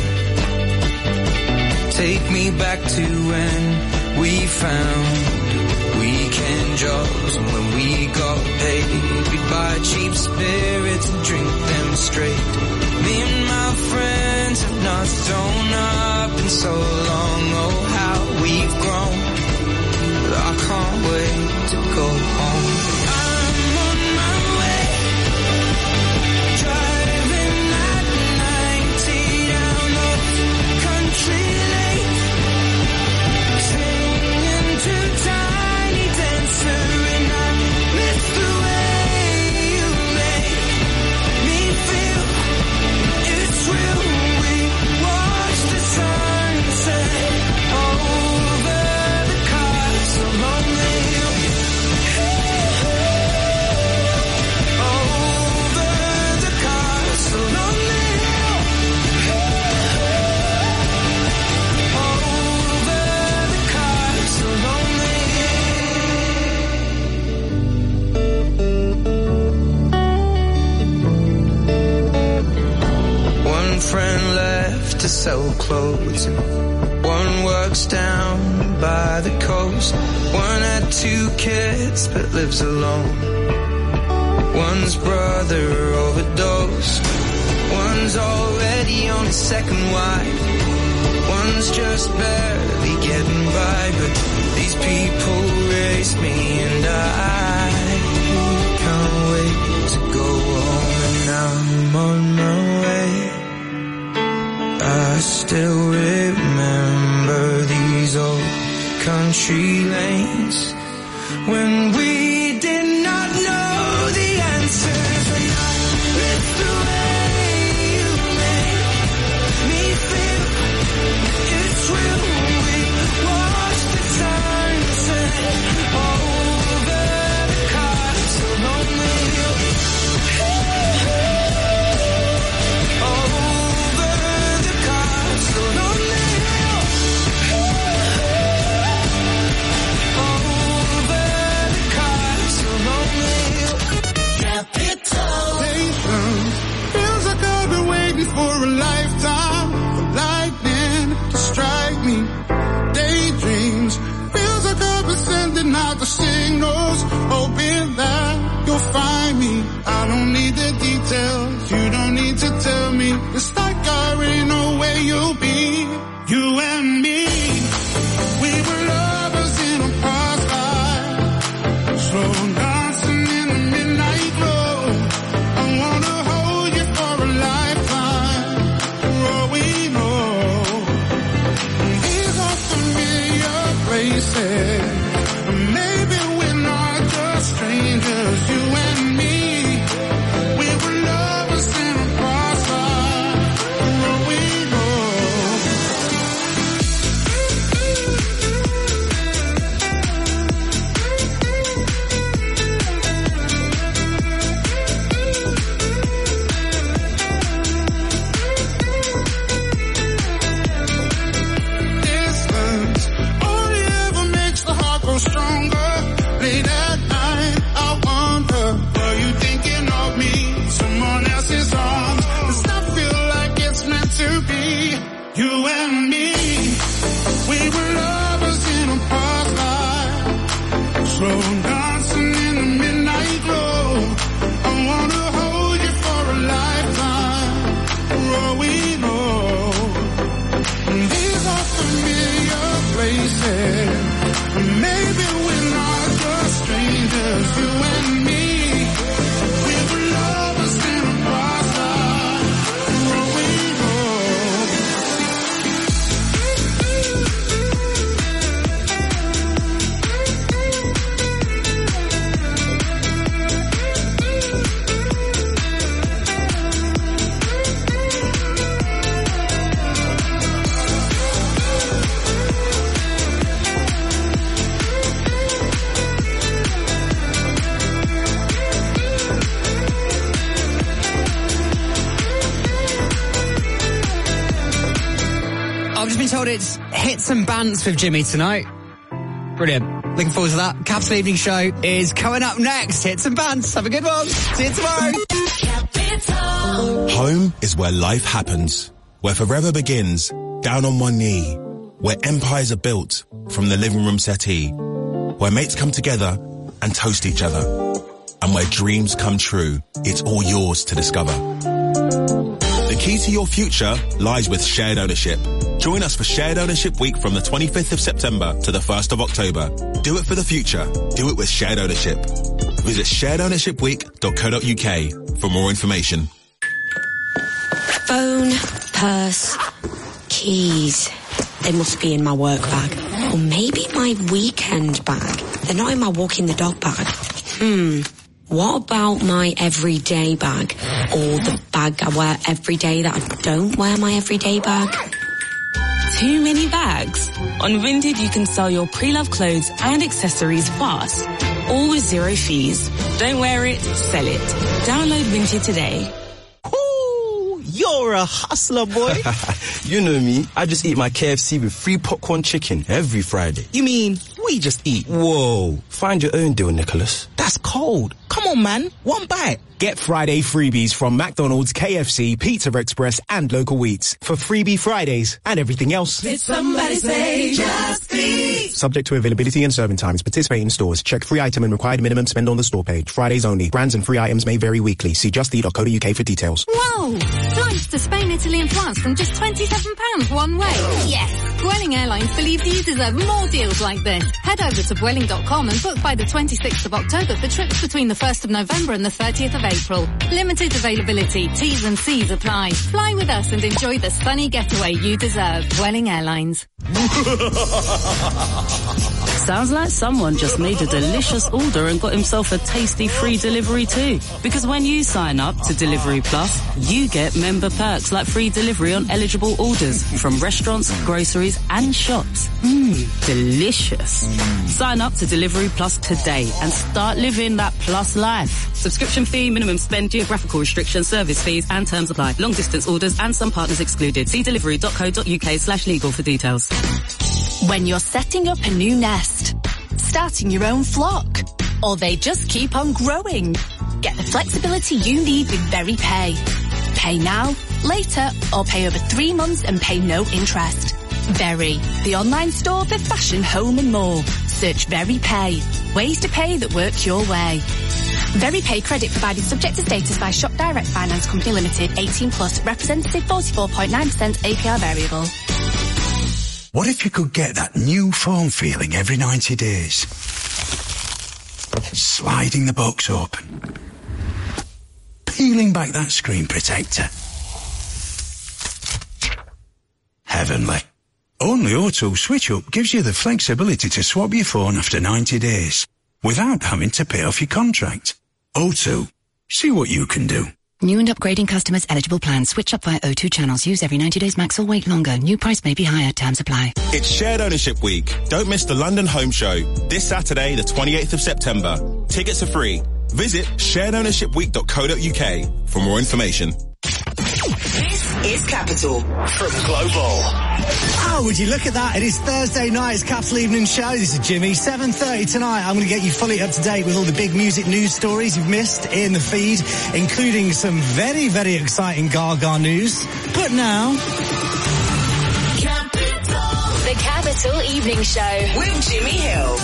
Take me back to when we found weekend jobs, and when we got paid, we'd buy cheap spirits and drink them straight. Me and my friends have not thrown up in so long. Oh, how we've grown, but I can't wait to go home. I'm on my way, driving at 90 down those country lanes, singing to Tiny Dancer, and I miss the way you make me feel. It's real. We watch the sunset over the castle lonely. Over the castle lonely. Over the castle lonely. One friend left to sell clothes, and one works down by the coast. One had 2 kids but lives alone. One's brother overdosed. One's already on his second wife. One's just barely getting by, but these people raised me, and I can't wait to go home. And I'm on my way. I still remember these old country lanes when we did not know the answers, and I miss the way you make me feel. It's real. We watch the sunset over the castle lonely. Over the castle lonely. Over the castle lonely. It's like I already know where you'll be. You and me, we were lovers in a past life. Slow dancing in the midnight glow. I wanna hold you for a lifetime. For all we know, these are familiar places. Maybe we're not just strangers, you and me. We were lovers in a past life. For all we know. Distance only ever makes the heart grow stronger. Late at night, I wonder, were you thinking of me? Someone else's arms. Does not feel like it's meant to be. You and me, we were lovers in a past life. Slow dancing in the midnight glow. I wanna hold you for a lifetime. For all we know, these are familiar places. Maybe we're not just strangers, you and me. We were lovers in a past life. For all we know. I've just been told it's hits and bants with Jimmy tonight. Brilliant. Looking forward to that. Capital Evening Show is coming up next. Hits and bants. Have a good one. See you tomorrow. Home is where life happens, where forever begins, down on one knee, where empires are built from the living room settee, where mates come together and toast each other, and where dreams come true. It's all yours to discover. The key to your future lies with shared ownership. Join us for Shared Ownership Week from the 25th of September to the 1st of October. Do it for the future. Do it with Shared Ownership. Visit sharedownershipweek.co.uk for more information. Phone, purse, keys. They must be in my work bag. Or maybe my weekend bag. They're not in my walking the dog bag. What about my everyday bag? Or the bag I wear every day that I don't wear my everyday bag? Too many bags? On Vinted, you can sell your pre-loved clothes and accessories fast, all with zero fees. Don't wear it, sell it. Download Vinted today. You're a hustler, boy. You know me. I just eat my KFC with free popcorn chicken every Friday. You mean we just eat? Whoa. Find your own deal, Nicholas. That's cold. Come on, man. One bite. Get Friday freebies from McDonald's, KFC, Pizza Express, and Local Wheats for Freebie Fridays and everything else. Did somebody say just eat? Subject to availability and serving times. Participate in stores. Check free item and required minimum spend on the store page. Fridays only. Brands and free items may vary weekly. See justeat.co.uk for details. Whoa! Flights to Spain, Italy and France from just £27 one way. Yes! Vueling Airlines believes you deserve more deals like this. Head over to Vueling.com and book by the 26th of October for trips between the 1st of November and the 30th of April. Limited availability. T's and C's apply. Fly with us and enjoy the sunny getaway you deserve. Vueling Airlines. Sounds like someone just made a delicious order and got himself a tasty free delivery too. Because when you sign up to Delivery Plus, you get member perks like free delivery on eligible orders from restaurants, groceries and shops. Delicious. Sign up to Delivery Plus today and start living that plus life. Subscription fee, minimum spend, geographical restrictions, service fees and terms apply. Long distance orders and some partners excluded. See delivery.co.uk/legal for details. When you're setting up a new nest, starting your own flock, or they just keep on growing, get the flexibility you need with Very Pay. Pay now, later, or pay over 3 months and pay no interest. Very, the online store for fashion, home and more. Search Very Pay. Ways to pay that work your way. VeryPay credit provided subject to status by Shop Direct Finance Company Limited, 18 plus, representative 44.9% APR variable. What if you could get that new foam feeling every 90 days? Sliding the box open. Peeling back that screen protector. Heavenly. Only O2 Switch Up gives you the flexibility to swap your phone after 90 days without having to pay off your contract. O2. See what you can do. New and upgrading customers eligible plans. Switch up via O2 channels. Use every 90 days max or wait longer. New price may be higher. Terms apply. It's Shared Ownership Week. Don't miss the London Home Show this Saturday, the 28th of September. Tickets are free. Visit sharedownershipweek.co.uk for more information. This is Capital from Global. Oh, would you look at that? It is Thursday night. It's Capital Evening Show. This is Jimmy. 7:30 tonight. I'm going to get you fully up to date with all the big music news stories you've missed in the feed, including some very, very exciting Gaga news. But now... The Capital Evening Show with Jimmy Hill.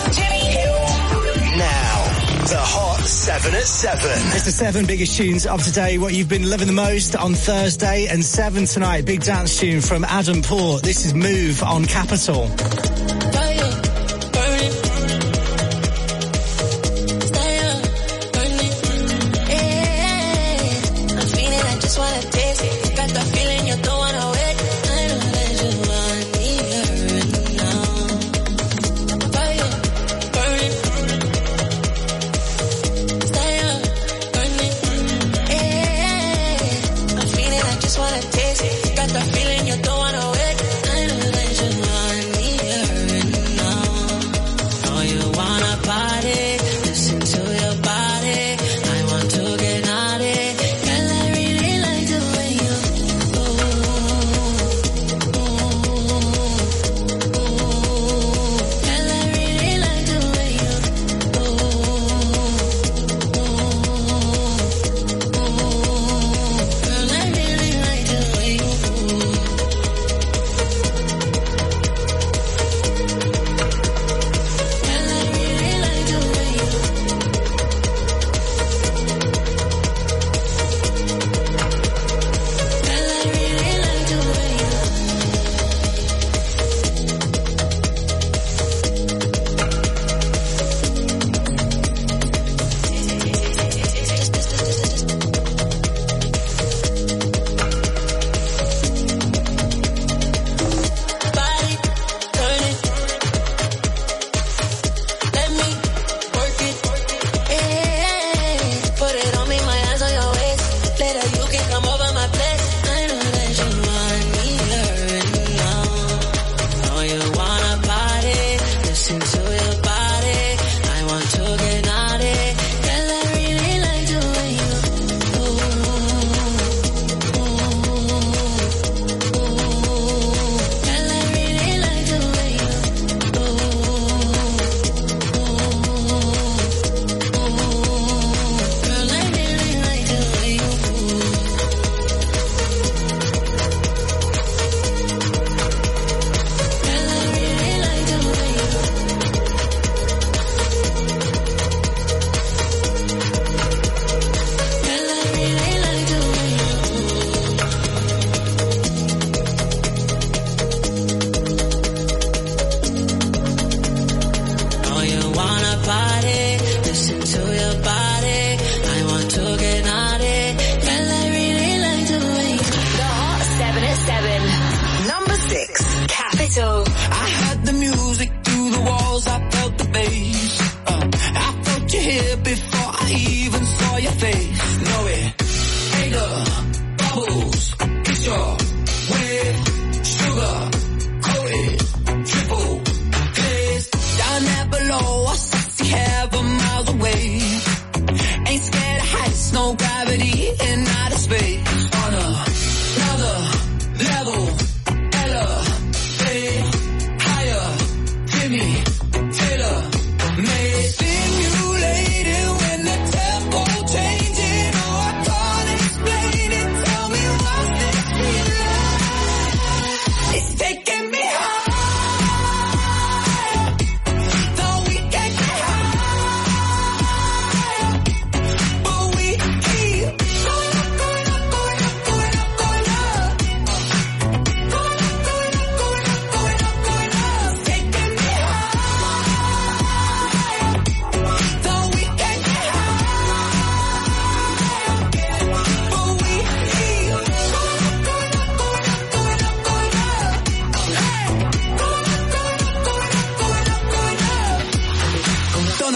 Now, the Hot 7 at 7. It's the 7 biggest tunes of today, what you've been loving the most on Thursday, and 7 tonight, big dance tune from Adam Port. This is Move on Capital.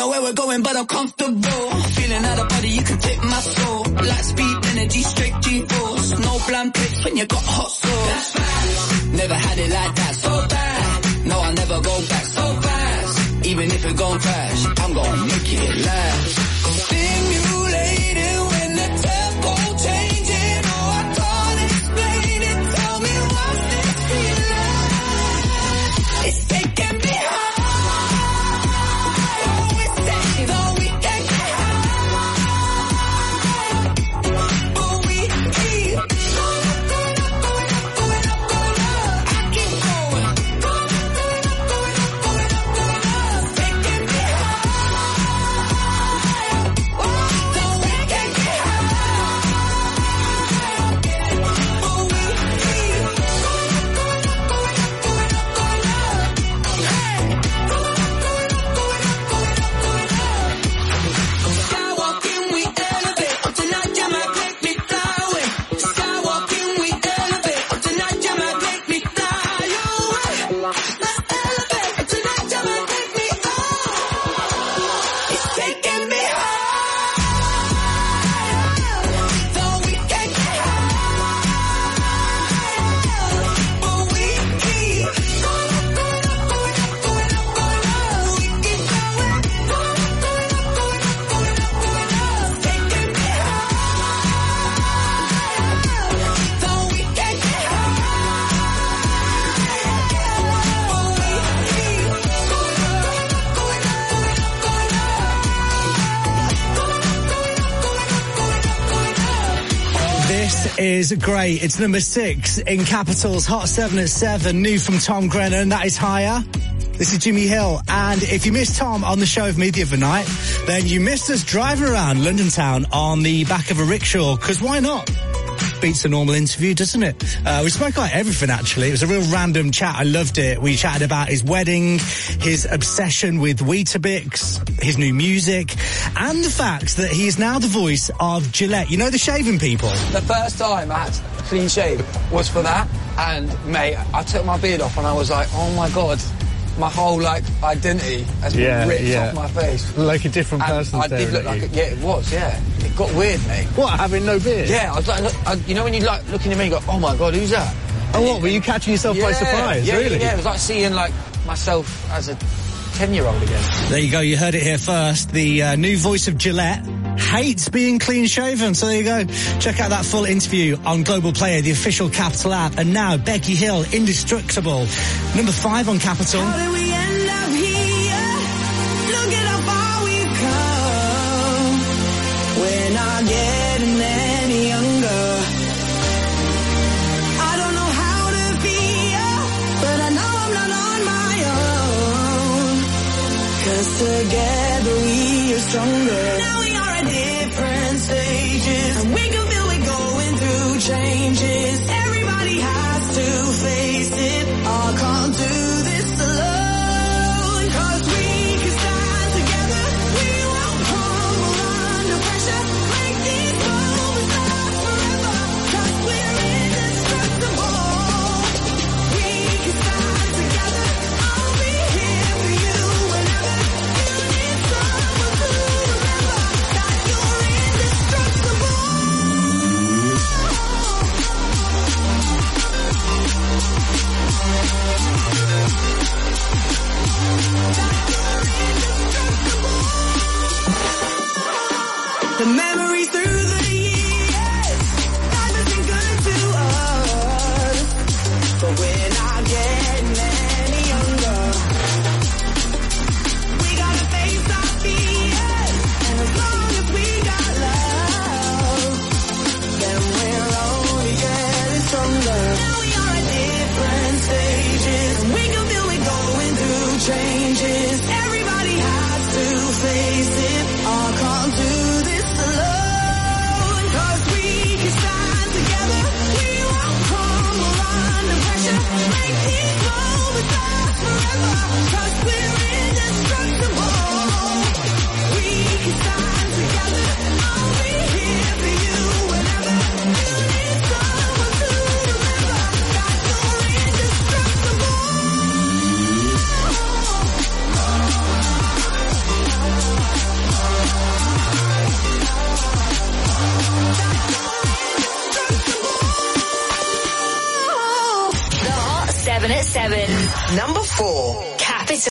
know where we're going, but I'm comfortable. Feeling out of body, you can take my soul. Light speed, energy, straight G-force. No bland pics when you got hot sauce. That's fast. Never had it like that, so bad. No, I'll never go back so fast. Even if it gon' crash, I'm gon' make it last. Stimulated when the tempo changing. Oh, I can't explain it. Tell me what's this feeling? It's taking me high. Oh, it's taking all we can get high. Oh, we keep going up, going up, going up, going up, going up. I keep going. Going up, going up, going up, going up, going up. Taking me high. Is great. It's number 6 in Capital's Hot 7 at 7. New from Tom Grennan. That is Higher. This is Jimmy Hill. And if you missed Tom on the show with me the other night, then you missed us driving around London town on the back of a rickshaw. Because why not? Beats a normal interview, doesn't it? We spoke about everything, actually. It was a real random chat. I loved it. We chatted about his wedding, his obsession with Weetabix, his new music, and the fact that he is now the voice of Gillette. You know the shaving people? The first time I had a clean shave was for that. And, mate, I took my beard off and I was like, oh, my God. My whole, identity has been ripped off my face. Like a different person. I did look like it was, yeah. It got weird, mate. What, having no beard? Yeah, I was like, you know when you look in the mirror and go, oh my God, who's that? Oh, what, were you catching yourself by surprise? Yeah, really? Yeah, it was like seeing, myself as a 10-year-old again. There you go, you heard it here first. The new voice of Gillette hates being clean-shaven, so there you go. Check out that full interview on Global Player, the official Capital app. And now, Becky Hill, Indestructible. Number 5 on Capital. How did we end up here? Look at how far we've come. We're not getting any younger. I don't know how to be you, but I know I'm not on my own. 'Cause together we are stronger. Now we are at different stages, and we can feel we're going through changes. Everybody has to face it. I can't do this alone. 'Cause we can stand together. We won't crumble under pressure. Make these moments last forever. 'Cause we're indestructible. We can stand together. I'll be here for you whenever you need someone to remember that you're indestructible. The memories through the years, life has been good to us, but we're not getting any younger. We gotta face our fears, and as long as we got love, then we're only getting stronger. Now we are at different stages, and we can feel we're going through changes. Everybody has to face it. I can't do this alone. 'Cause we can stand together. We won't crumble under pressure. Make these moments last forever. 7 at 7. Number 4.